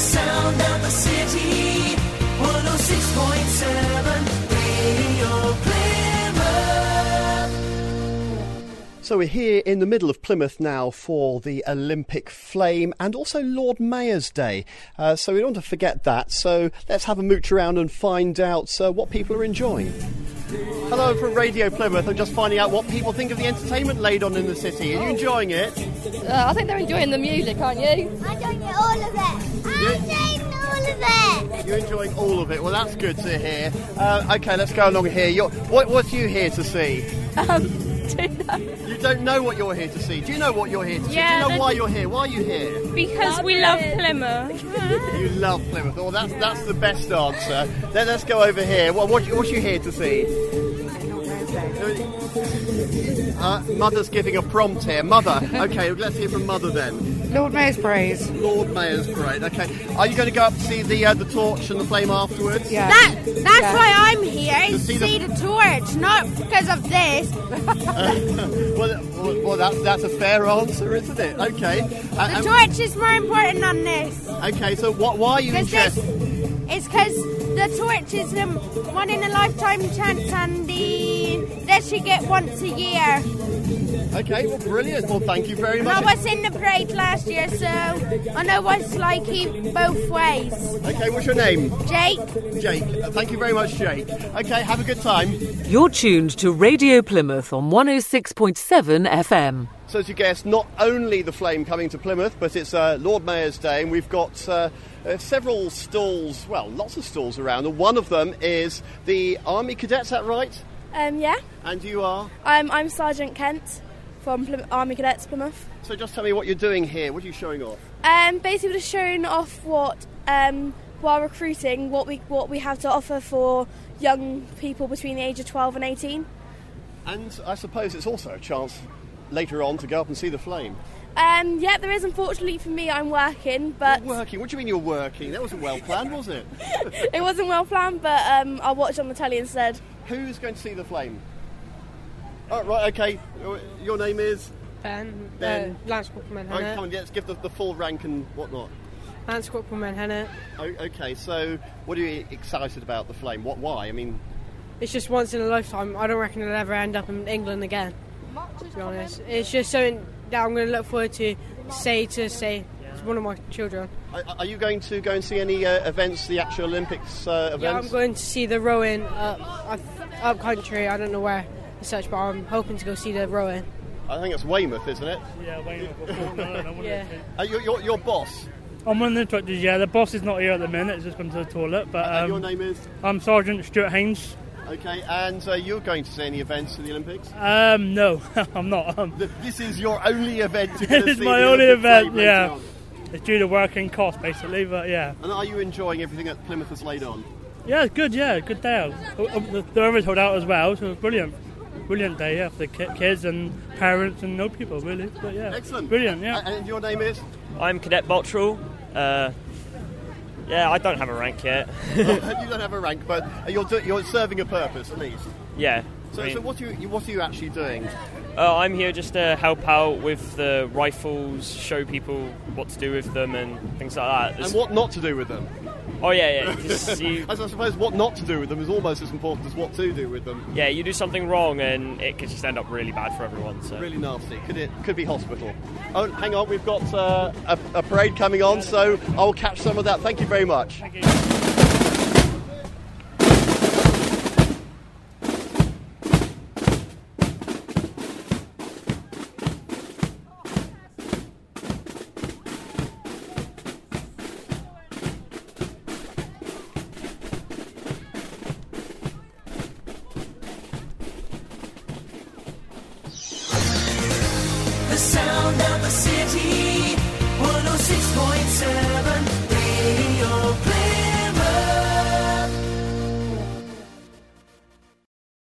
sound of the city. 106.7 Radio Plymouth. So we're here in the middle of Plymouth now for the Olympic Flame and also Lord Mayor's Day. So we don't want to forget that. So let's have a mooch around and find out what people are enjoying. Hello from Radio Plymouth. I'm just finding out what people think of the entertainment laid on in the city. Are you enjoying it? I think they're enjoying the music, aren't you? I'm enjoying all of it. I'm enjoying all of it. You're enjoying all of it. Well, that's good to hear. OK, let's go along here. What are you here to see? Don't know. You don't know what you're here to see. Do you know what you're here to see? Yeah, Do you know why you're here? Why are you here? Because we love Plymouth. You love Plymouth. Oh, that's the best answer. Then let's go over here. What are you here to see? Mother's giving a prompt here. Mother. Okay, let's hear from Mother then. Lord Mayor's Parade. Lord Mayor's Parade. Okay. Are you going to go up to see the torch and the flame afterwards? Yeah. That's why I'm here, to see the torch, not because of this. Well, that's a fair answer, isn't it? Okay. The torch is more important than this. Okay, so why are you interested? It's because the torch is a one-in-a-lifetime chance and this you get once a year. Okay, well, brilliant. Well, thank you very much. I was in the parade last year, so I know what it's like both ways. Okay, what's your name? Jake. Jake. Thank you very much, Jake. Okay, have a good time. You're tuned to Radio Plymouth on 106.7 FM. So as you guessed, not only the flame coming to Plymouth, but it's Lord Mayor's Day, and we've got several stalls, well, lots of stalls around, and one of them is the Army Cadets, is that right? Yeah. And you are? I'm Sergeant Kent from Army Cadets Plymouth. So just tell me what you're doing here. What are you showing off? Basically just showing off what while recruiting what we have to offer for young people between the age of 12 and 18. And I suppose it's also a chance later on to go up and see the flame. Yeah, there is. Unfortunately for me, I'm working, but... You're working? What do you mean you're working? That wasn't well planned, was it? It wasn't well planned, but I'll watch on the telly instead. Who's going to see the flame? Oh, right, OK. Your name is? Ben. Lance Corporal Menhennett. Come on, let's give the full rank and whatnot. Lance Corporal Menhennett. OK, so what are you excited about the flame? Why? I mean... It's just once in a lifetime. I don't reckon it'll ever end up in England again, to be honest. It's just something that I'm going to look forward to say to one of my children. Are you going to go and see any events, the actual Olympics events? Yeah, I'm going to see the rowing up country. I don't know where as such, but I'm hoping to go see the rowing. I think it's Weymouth, isn't it? Yeah, Weymouth. Yeah. Your boss? I'm one of the instructors, yeah. The boss is not here at the minute, he's just gone to the toilet. But your name is? I'm Sergeant Stuart Haynes. OK, and you're going to see any events in the Olympics? No, I'm not. This is your only event to This is my only event, yeah. It's due to working cost, basically, but yeah. And are you enjoying everything that Plymouth has laid on? Yeah, it's good, yeah, good day out. The weather's held out as well, so it's brilliant. Brilliant day, yeah, for the kids and parents and no people, really. But yeah, excellent. Brilliant, yeah. And your name is? I'm Cadet Bottrell. Yeah, I don't have a rank yet. You don't have a rank, but you're serving a purpose, at least. Yeah. So what are you actually doing? I'm here just to help out with the rifles, show people what to do with them and things like that. And what not to do with them? Oh, yeah. I suppose what not to do with them is almost as important as what to do with them. Yeah, you do something wrong and it could just end up really bad for everyone. So. Really nasty. Could be hospital. Oh, hang on, we've got a parade coming on, so I'll catch some of that. Thank you very much. Thank you.